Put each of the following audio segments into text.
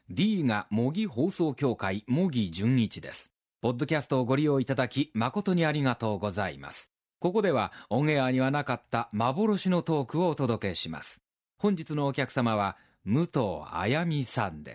D が模擬放送協会模擬純一です。ポッドキャストをご利用いただき誠にありがとうございます。ここではオンエアにはなかった幻のトークをお届けします。本日のお客様は武藤あやみさんです。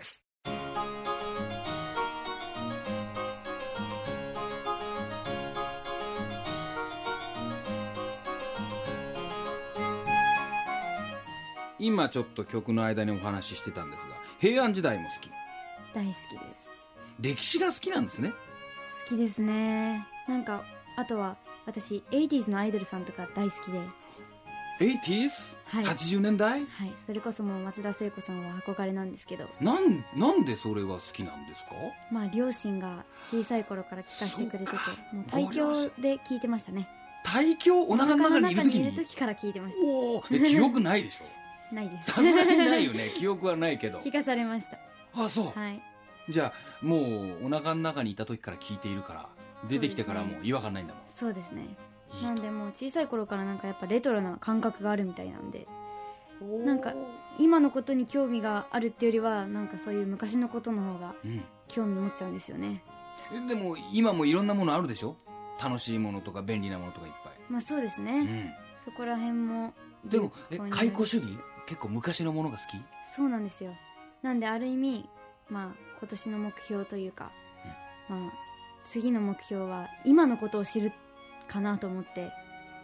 今ちょっと曲の間にお話ししてたんですが、平安時代も好き？ 大好きです。 歴史が好きなんですね。 好きですね。なんかあとは私 80s のアイドルさんとか大好きで。 80s？ はい、 80年代？ はい、それこそもう松田聖子さんは憧れなんですけど。 なんでそれは好きなんですか？ まあ両親が小さい頃から聞かせてくれてて、もう胎教で聞いてましたね。 胎教？お腹の中にいる時に？ いる時から聞いてました。 お記憶ないでしょ？ ないです。 さすがにないよね。記憶はないけど聞かされました。 あ、そう、 はい、 じゃあもうお腹の中にいた時から聞いているから、出てきてからもう違和感ないんだもん。 そうですね。なんでもう小さい頃からなんかやっぱレトロな感覚があるみたいなんで、なんか今のことに興味があるっていうよりはなんかそういう昔のことの方が興味持っちゃうんですよね。 でも今もいろんなものあるでしょ？楽しいものとか便利なものとかいっぱい。 まあそうですね、そこら辺も。 でも解雇主義？結構昔のものが好き？ そうなんですよ。なんである意味まあ今年の目標というか、まあ次の目標は今のことを知るかなと思って。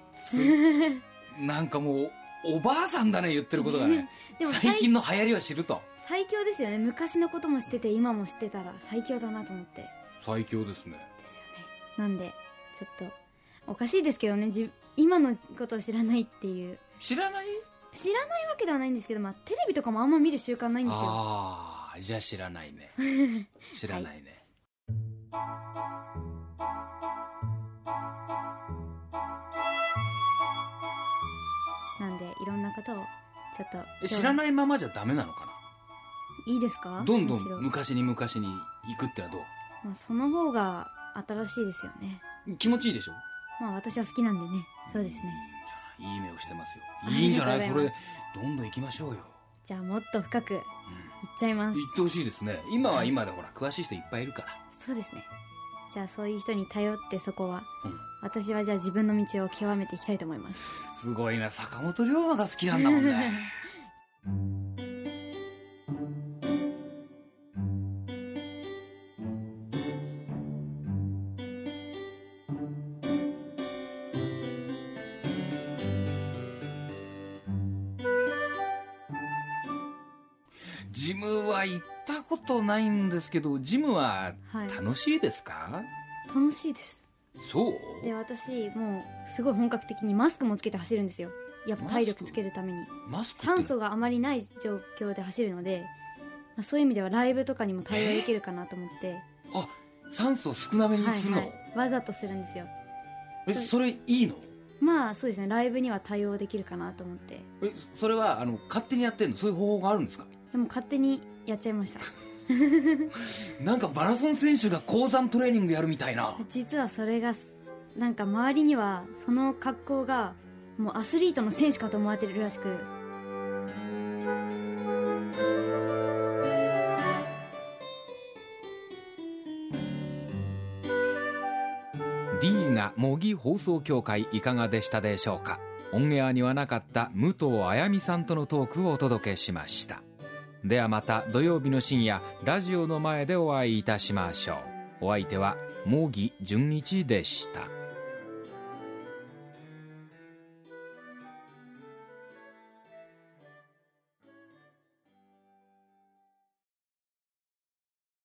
なんかもうおばあさんだね、言ってることがね。でも最近の流行りは知ると最強ですよね。昔のことも知ってて今も知ってたら最強だなと思って。 最強ですね。 ですよね。なんでちょっとおかしいですけどね、今のことを知らないっていう。知らないわけではないんですけど、まあ、テレビとかもあんま見る習慣ないんですよ。 ああ、じゃあ知らないね。知らないね、 なんでいろんなことをちょっと知らないままじゃダメなのかな？ いいですか？ どんどん昔に行くってのはどう？ まあ、その方が新しいですよね。 気持ちいいでしょ？ まあ私は好きなんでね。そうですね。 いい目をしてますよ。いいんじゃない？それどんどん行きましょうよ。 じゃあもっと深くいっちゃいます。 行ってほしいですね。今は今でほら詳しい人いっぱいいるから。 そうですね。じゃあそういう人に頼ってそこは、私はじゃあ自分の道を極めていきたいと思います。 すごいな、坂本龍馬が好きなんだもんね。ジムは行ったことないんですけど、ジムは楽しいですか？ 楽しいです。 そうで、私もうすごい本格的にマスクもつけて走るんですよ。やっぱ体力つけるために。酸素があまりない状況で走るので、まあ、そういう意味ではライブとかにも対応できるかなと思って。 あ、酸素少なめにするの？ わざとするんですよ。 それいいの？ まあそうですね、ライブには対応できるかなと思って。 それは勝手にやってんの？そういう方法があるんですか？ でも勝手にやっちゃいました。 なんかマラソン選手が高山トレーニングやるみたいな。 実はそれがなんか周りにはその格好がもうアスリートの選手かと思われてるらしく。 D が模擬放送協会いかがでしたでしょうか？オンエアにはなかった武藤あやみさんとのトークをお届けしました。ではまた土曜日の深夜、ラジオの前でお会いいたしましょう。お相手は茂木純一でした。